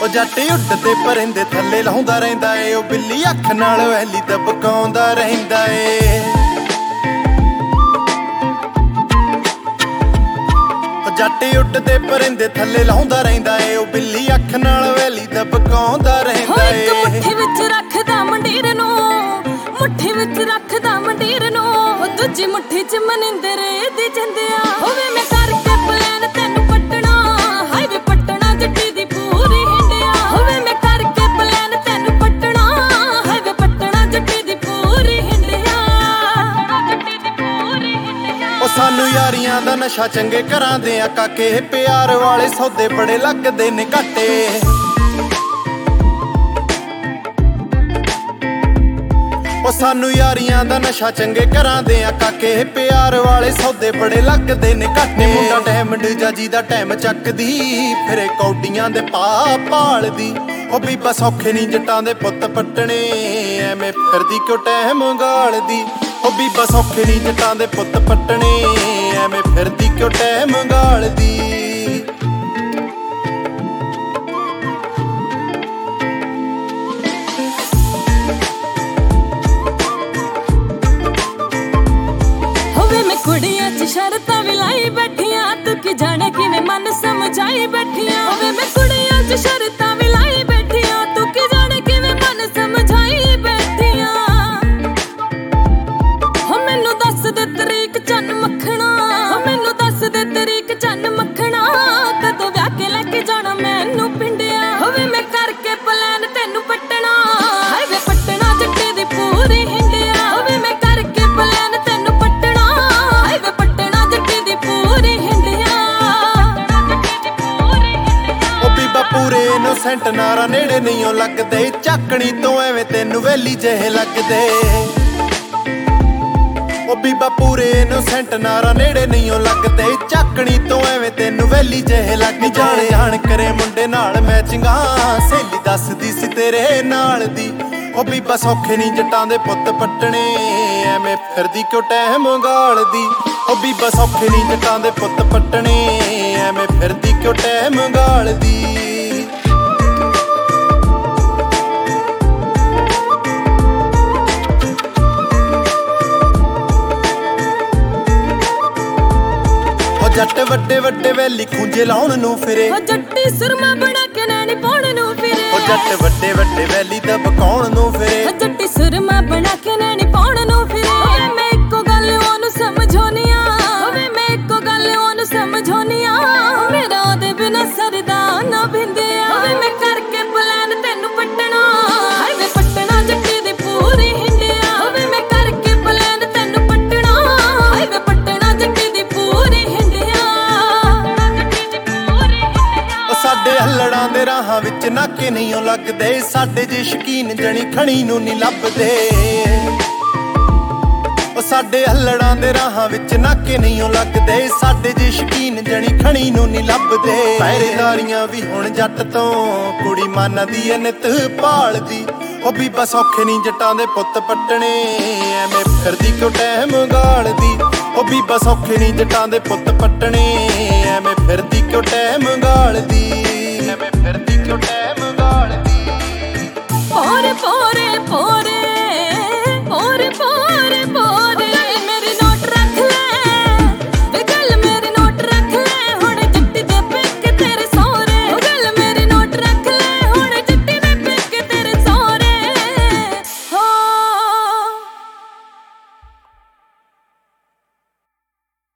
ਜੱਟ ਉੱਡਦੇ ਪਰਿੰਦੇ ਥੱਲੇ ਲਾਉਂਦਾ ਰਹਿੰਦਾ ਏ, ਉਹ ਬਿੱਲੀ ਅੱਖ ਨਾਲ ਵੈਲੀ ਦਬਕਾਉਂਦਾ ਰਹਿੰਦਾ ਏ। ਜੱਟ ਉੱਡਦੇ ਪਰਿੰਦੇ ਥੱਲੇ ਲਾਉਂਦਾ ਰਹਿੰਦਾ ਏ, ਉਹ ਬਿੱਲੀ ਅੱਖ ਨਾਲ ਵੈਲੀ ਦਬਕਾਉਂਦਾ ਰਹਿੰਦਾ ਏ। ਇੱਕ ਮੁੱਠੀ ਵਿੱਚ ਰੱਖਦਾ ਮੰਡੀਰ ਨੂੰ, ਮੁੱਠੀ ਵਿੱਚ ਰੱਖਦਾ ਮੰਡੀਰ ਨੂੰ, ਦੂਜੀ ਮੁੱਠੀ ਚ ਮਨਿੰਦਰ ਦੀ ਜਿੰਦਿਆ। ਹੋਵੇ ਮੈਂ ਕਰਕੇ ਪਲਾਨ ਤੈਨੂੰ ਪੱਟਣਾ, ਹਾਈਵੇ ਪੱਟਣਾ ਜੱਟੀ ਦੀ ਪੂਰੀ ਹਿੰਡਿਆ। ਹੋਵੇ ਮੈਂ ਕਰਕੇ ਪਲਾਨ ਤੈਨੂੰ ਪੱਟਣਾ, ਹਾਈਵੇ ਪੱਟਣਾ ਜੱਟੀ ਦੀ ਪੂਰੀ ਹਿੰਡਿਆ, ਜੱਟੀ ਦੀ ਪੂਰੀ ਹਿੰਡਿਆ। ਉਹ ਸਾਨੂੰ ਯਾਰੀਆਂ ਦਾ ਨਸ਼ਾ ਚੰਗੇ ਘਰਾਂ ਦੇ ਆ ਕਾਕੇ, ਪਿਆਰ ਵਾਲੇ ਸੌਦੇ ਬੜੇ ਲੱਗਦੇ ਨੇ ਘਾਟੇ। ਉਹ ਸਾਨੂੰ ਯਾਰੀਆਂ ਦਾ ਨਸ਼ਾ ਚੰਗੇ ਘਰਾਂ ਦੇ ਆ ਕਾਕੇ, ਪਿਆਰ ਵਾਲੇ ਸੌਦੇ ਬੜੇ ਲੱਗਦੇ ਨੇ ਘਾਟੇ। ਮੁੰਡਾ ਡਾਇਮੰਡ ਜਾਜੀ ਦਾ ਟਾਈਮ ਚੱਕਦੀ, ਫਿਰੇ ਕੌਡੀਆਂ ਦੇ ਪਾ ਭਾਲਦੀ। ਉਹ ਬੀਬਾ ਸੌਖੇ ਨਹੀਂ ਜੱਟਾਂ ਦੇ ਪੁੱਤ ਪੱਟਣੇ, ਐਵੇਂ ਫਿਰਦੀ ਕਿਉਂ ਟਾਈਮ ਗਾਲਦੀ। ਉਹ ਬੀਬਾ ਸੌਖੇ ਨਹੀਂ ਜੱਟਾਂ ਦੇ ਪੁੱਤ ਪੱਟਣੇ, ਐਵੇਂ ਫਿਰਦੀ ਕਿਉਂ ਟਾਈਮ ਗਾਲਦੀ। ਕੁੜੀਆਂ ਚ ਸ਼ਰਤਾਂ ਵੀ ਲਾਈ ਬੈਠੀਆਂ, ਤੂੰ ਕੀ ਜਾਣੇ ਕਿਵੇਂ ਮਨ ਸਮਝਾਈ ਬੈਠੀਆਂ। ਹੋਵੇ ਮੈਂ ਕੁੜੀਆਂ ਚ ਸ਼ਰਤਾਂ ਵੀ ਲਾਈ ਬੈਠੀਆਂ, ਤੂੰ ਕੀ ਜਾਣੇ ਕਿਵੇਂ ਮਨ ਸਮਝਾਈ ਬੈਠੀਆਂ। ਹੋ ਮੈਨੂੰ ਦੱਸ ਦੇ ਤਰੀਕ ਚੰਨ ਮੱਖਣਾ, ਹੋ ਮੈਨੂੰ ਦੱਸ ਦੇ ਤਰੀਕ ਚੰਨ ਮੱਖਣਾ, ਕਦੋਂ ਵਿਆਹ ਕੇ ਲੈ ਕੇ ਜਾਣਾ ਮੈਨੂੰ ਪਿੰਡਿਆ। ਹੋਵੇ ਮੈਂ ਕਰਕੇ ਪਲਾਨ ਤੈਨੂੰ ਪੱਟਣਾ, ਹਾਈਵੇ ਪੱਟਣਾ ਜੱਟੀ ਦੀ ਪੂਰੀ ਹਿੰਡਿਆ। ਹੋਵੇ ਮੈਂ ਕਰਕੇ ਪਲਾਨ ਤੈਨੂੰ ਪੂਰੇ ਇਨੋਸੈਂਟ ਨਾਰਾ ਨੇੜੇ ਨਹੀਂ ਓ ਲੱਗਦੇ, ਝਾਕਣੀ ਤੋਂ ਐਵੇਂ ਤੈਨੂੰ ਵੈਲੀ ਜਿਹੇ ਲੱਗਦੇ। ਉਹ ਬੀਬਾ ਪੂਰੇ ਇਨੋਸੈਂਟ ਨਾਰਾ ਨੇੜੇ ਨਹੀਂ ਓ ਲੱਗਦੇ, ਝਾਕਣੀ ਤੋਂ ਐਵੇਂ ਤੈਨੂੰ ਵੈਲੀ ਜਿਹੇ ਲੱਗਦੇ। ਜਾਣੇ ਆਣ ਕਰੇ ਮੁੰਡੇ ਨਾਲ ਮੈਚਿੰਗਾਂ, ਸਹੇਲੀ ਦੱਸਦੀ ਸੀ ਤੇਰੇ ਨਾਲ ਦੀ। ਉਹ ਬੀਬਾ ਸੌਖੇ ਨਹੀਂ ਜੱਟਾਂ ਦੇ ਪੁੱਤ ਪੱਟਣੇ, ਐਵੇਂ ਫਿਰਦੀ ਕਿਉਂ ਟਾਈਮ ਗਾਲਦੀ। ਉਹ ਬੀਬਾ ਸੌਖੇ ਨਹੀਂ ਜੱਟਾਂ ਦੇ ਪੁੱਤ ਪੱਟਣੇ, ਐਵੇਂ ਫਿਰਦੀ ਕਿਉਂ ਟਾਈਮ ਗਾਲਦੀ। ਜੱਟ ਵੱਡੇ ਵੱਡੇ ਵੈਲੀ ਖੂੰਜੇ ਲਾਉਣ ਨੂੰ ਫਿਰੇ, ਉਹ ਜੱਟੀ ਸੁਰਮਾ ਬਣਾ ਕੇ ਨੈਣੀ ਪਾਉਣ ਨੂੰ ਫਿਰੇ। ਉਹ ਜੱਟ ਵੱਡੇ ਵੱਡੇ ਵੈਲੀ ਦਬਕਾਉਣ ਨੂੰ ਫਿਰੇ, ਉਹ ਜੱਟੀ ਸੁਰਮਾ ਬਣਾ ਕੇ ਨੈਣੀ ਪਾਉਣ ਨੂੰ ਫਿਰੇ। ਹੋਵੇ ਮੈਂ ਇੱਕੋ ਗੱਲ ਉਹਨੂੰ ਸਮਝਾਉਣੀ ਆ, ਹੋਵੇ ਮੈਂ ਇੱਕੋ ਗੱਲ ਉਹਨੂੰ ਸਮਝਾਉਣੀ ਆ, ਮੇਰਾ ਉਹਦੇ ਬਿਨਾਂ ਸਰਦਾ ਨਾ ਬਿੰਦਿਆ। ਹੋਵੇ ਮੈਂ ਕਰਕੇ ਪਲਾਨ ਤੈਨੂੰ ਪੱਟਣਾ, ਹਾਈਵੇ ਪੱਟਣਾ ਜੱਟੀ ਦੀ ਪੂਰੀ ਹਿੰਡਿਆ। ਹੋਵੇ ਮੈਂ ਕਰਕੇ ਪਲਾਨ ਤੈਨੂੰ ਪੱਟਣਾ, ਹਾਈਵੇ ਪੱਟਣਾ ਜੱਟੀ ਦੀ ਪੂਰੀ ਹਿੰਡਿਆ, ਜੱਟੀ ਦੀ ਪੂਰੀ ਹਿੰਡਿਆ। ਉਹ ਸਾਡੇ ਹੱਲੜਾਂ ਦੇ ਰਾਹਾਂ ਵਿੱਚ ਨਾਕੇ ਨਹੀਂ ਓ ਲੱਗਦੇ, ਸਾਡੇ ਜੇ ਸ਼ਕੀਨ ਜਣੀ ਖਣੀ ਨੂੰ ਨਹੀਂ ਲੱਭਦੇ। ਉਹ ਸਾਡੇ ਹੱਲੜਾਂ ਦੇ ਰਾਹਾਂ ਵਿੱਚ ਨਾਕੇ ਨਹੀਂ ਓ ਲੱਗਦੇ, ਸਾਡੇ ਜੇ ਸ਼ਕੀਨ ਜਣੀ ਖਣੀ ਨੂੰ ਨਹੀਂ ਲੱਭਦੇ। ਪਹਿਰੇਦਾਰੀਆਂ ਵੀ ਹੁਣ ਜੱਟ ਤੋਂ ਕੁੜੀ ਮੰਨਦੀ ਐ ਨਿਤ ਭਾਲਦੀ। ਉਹ ਬੀਬਾ ਸੌਖੇ ਨਹੀਂ ਜੱਟਾਂ ਦੇ ਪੁੱਤ ਪੱਟਣੇ, ਐਵੇਂ ਫਿਰਦੀ ਕਿਉਂ ਟਾਈਮ ਗਾਲਦੀ। ਉਹ ਬੀਬਾ ਸੌਖੇ ਨਹੀਂ ਜੱਟਾਂ ਦੇ ਪੁੱਤ ਪੱਟਣੇ, ਐਵੇਂ ਫਿਰਦੀ ਕਿਉਂ ਟਾਈਮ ਗਾਲਦੀ, ਐਵੇਂ ਫਿਰਦੀ ਕਿਉਂ ਟਾਈਮ ਗਾਲਦੀ। ਪੋਰੇ ਪੋਰੇ